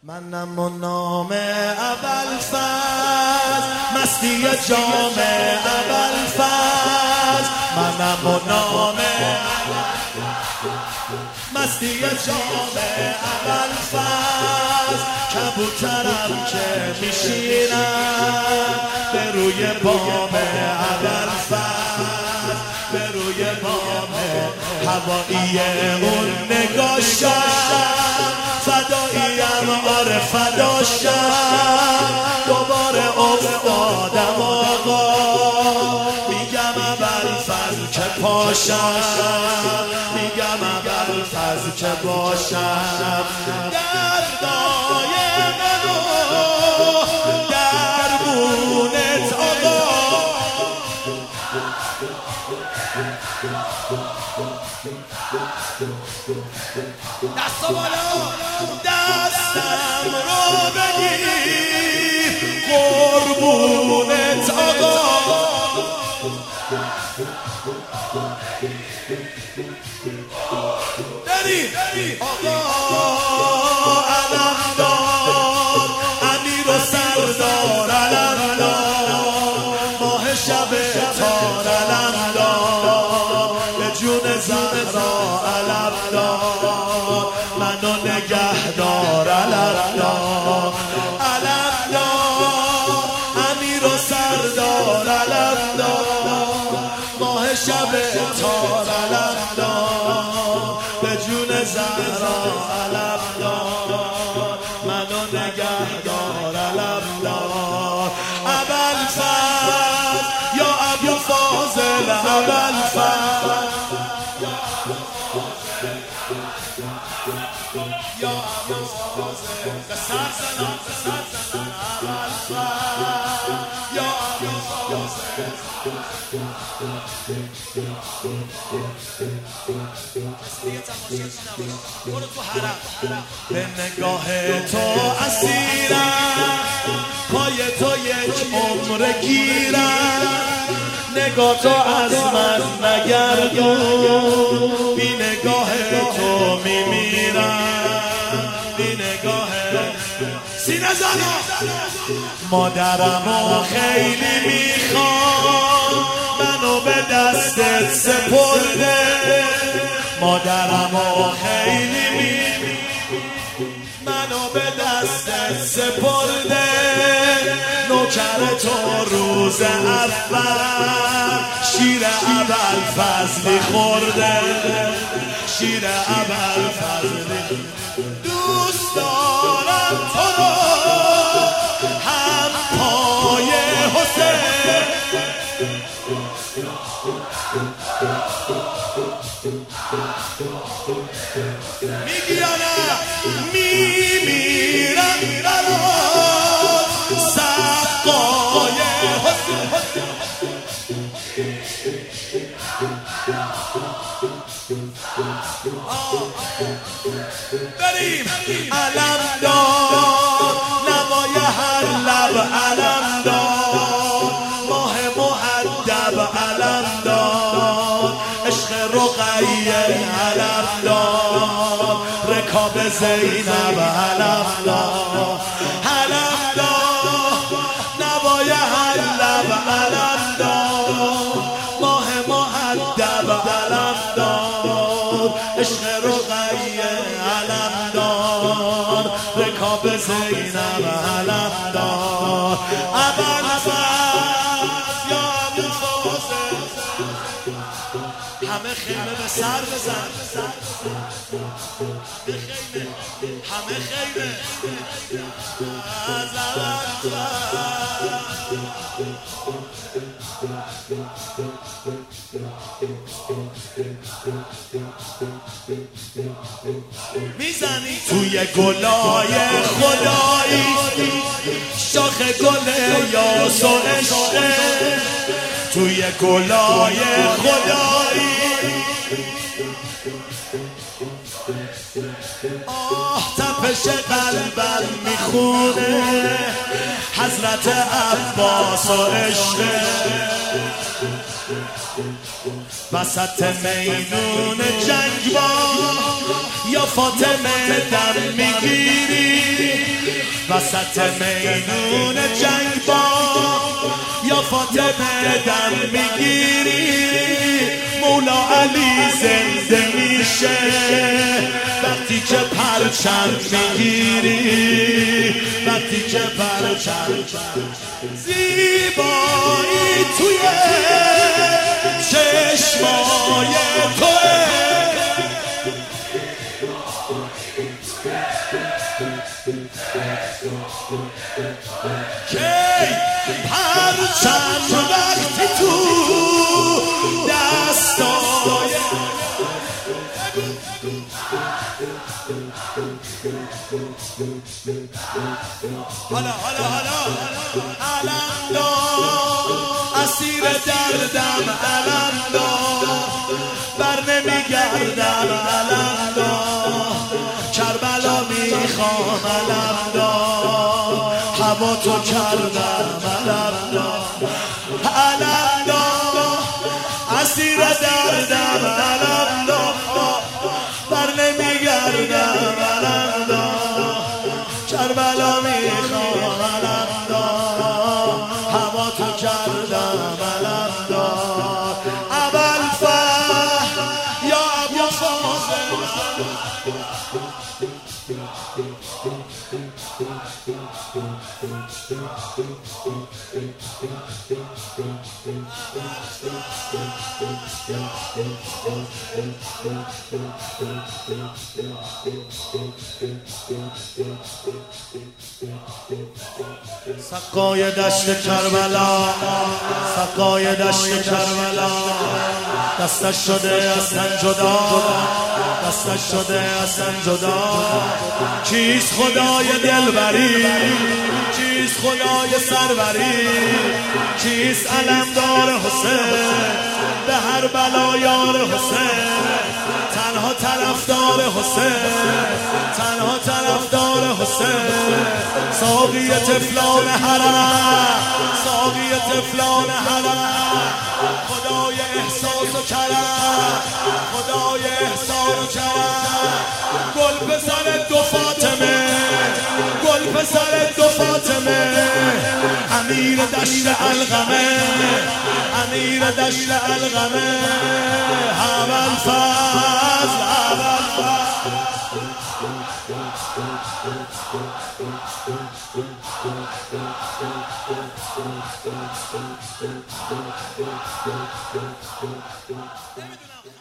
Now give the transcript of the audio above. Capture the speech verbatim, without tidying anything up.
منم و نام ابوالفضل مستی جام ابوالفضل منم و نام مستی جام ابوالفضل کبوترم که میشینم به روی بام ابوالفضل به روی بام هوایی اون نگاشم فداییم آره فداشم دوباره افتادم آقا میگم ابوالفضل که پاشم میگم ابوالفضل که باشم دردای منو دربونت آقا دستا بالا دستم رو بگیر قربونت آقا بریم آقا علمدار امیر و سردار علمدار ماه شب تار علمدار به جون زهرا علمدار منو نگهدار علمدار علمدار امیر و سردار علمدار ماه شب تار علمدار به جون زهرا علمدار منو نگهدار علمدار ابوالفضل یا ابوالفاضل ابوالفضل یا ابوالفاضل بسر زنم بسر زنم ابوالفضل یا ابوالفاضل به نگاه تو اسیرم پای تو یک عمر گیرم نگاه تو از من نگردون بی نگاه تو میمیرم بی نگاه سینه زنا مادرمو خیلی میخوام منو به دستت سپرده مادرمو خیلی میخوام منو به دستت سپرده نوکر تو روز اول شیر ابوالفضلی خورده شیر ابوالفضلی دوست دارم تو رو هم پای حسین میگی یا نه میمیرم برات سقای حسین بریم علمدار نوای هر لب علمدار ماه مؤدب علمدار عشق رقیه علمدار رکاب زینب علمدار علمدار نوای هر لب علمدار ماه مؤدب علمدار عشق رقیه علمدار رکاب زینب علمدار ابوالفضل یا ابوالفاضل همه خیمه به سر بزن همه خیمه از میزنی توی گلای خدایی شاخ گل یاس و عشقه توی گلای خدایی آه تپش قلبم میخونه حضرت عباس و عشقه وسط میدون جنگ با یا فاطمه دم میگیری وسط میدون جنگ با یا فاطمه دم میگیری مولا علی زنده میشه وقتی که پرچم میگیری وقتی که پرچم زیبایی توی چشمای توه کی پرچم وقتی تو دستای حالا حالا حالا علم دار اسیر دردم علم دار بر نمیگردم علم دار کربلا میخوام علم دار هوا تو کردم علم دار علم دار اسیر دردم علم دار بر نمیگردم علم دار کربلا میخوام علم دار هوا تو کردم علم دار ابوالفضل یا ابوالفضل سقای دشت کربلا سقای دشت کربلا دستش شده از تن جدا دستش شده از تن جدا چیست خدای دلبری چیست خدای سروری چیست علمدار حسین به هر بلا یار حسین تنها طرفدار حسین تنها طرفدار حسین ساقی طفلان حرم ساقی طفلان حرم خدای احساس و کرم خدای احسان و کرم گل پسر دو فاطمه گل پسر دو فاطمه امیر دشت القمه امیر دشت القمه ابوالفضل ابوالفضل نمیدونم